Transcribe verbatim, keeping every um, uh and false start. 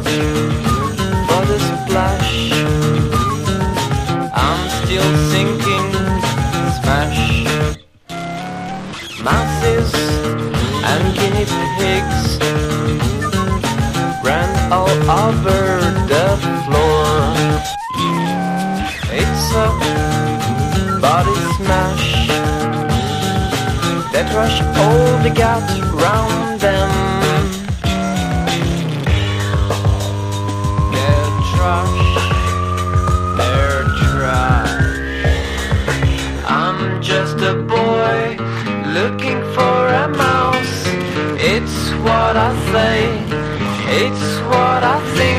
for the splash. I'm still sinking, smash. Mouses and guinea pigs ran all over the floor. It's a body smash that rush all the gut round them. They're trash, they're trash. I'm just a boy looking for a mouse. It's what I say, it's what I think.